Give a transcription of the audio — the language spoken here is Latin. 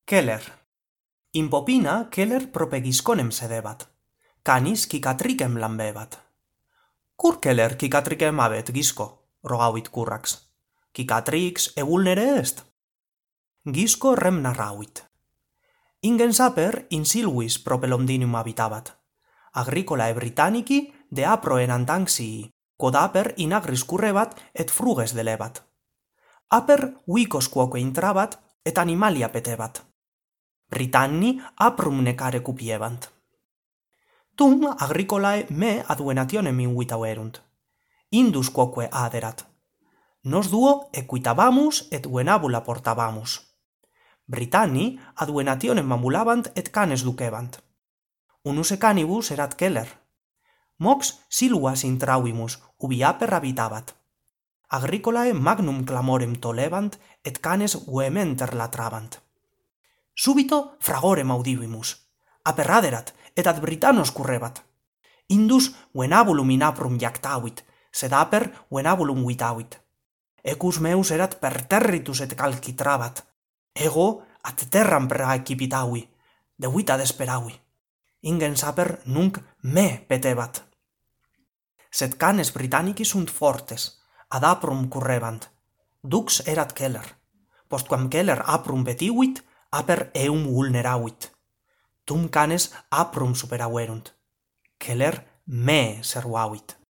Keller. In popina Keller propegisconem sedebat. Canis cicatricem lambebat. Cur Keller cicatricem habet, Gisco, rogavit currax. Cicatrix evulnere est? Gisco rem narravit. Ingen saper in silvis propelondinium habitabat. Agricolae Britannici de apro enantanxii, quod aper in agris currebat et fruges delebat. Aper vicos quoque intrabat et animalia petebat. Britanni aprum necare cupiebant. Tum agricolae me aduenationem invitaverunt. Indus quoque aderat. Nos duo equitabamus et venabula portabamus. Britanni aduenationem mamulabant et canes ducebant. Unus canibus erat Keller. Mox siluas intravimus, ubi aper habitabat. Agricolae magnum clamorem tolebant et canes vehementer latrabant. Subito fragorem audivimus. Aperraderat et ad Britannos currebat. Indus venabulum in aprum iactavit, sed aper venabulum vitavit. Ecus meus erat perterritus et calcitrabat. Ego ad terram praecipitavi, de vita desperavi. Ingen saper nunc me petebat. Sed canes Britannici sunt fortes, ad aprum currebant. Dux erat Keller. Postquam Keller aprum petivit, aper eum vulneravit. Tum canes aprum superaverunt. Keller me servavit.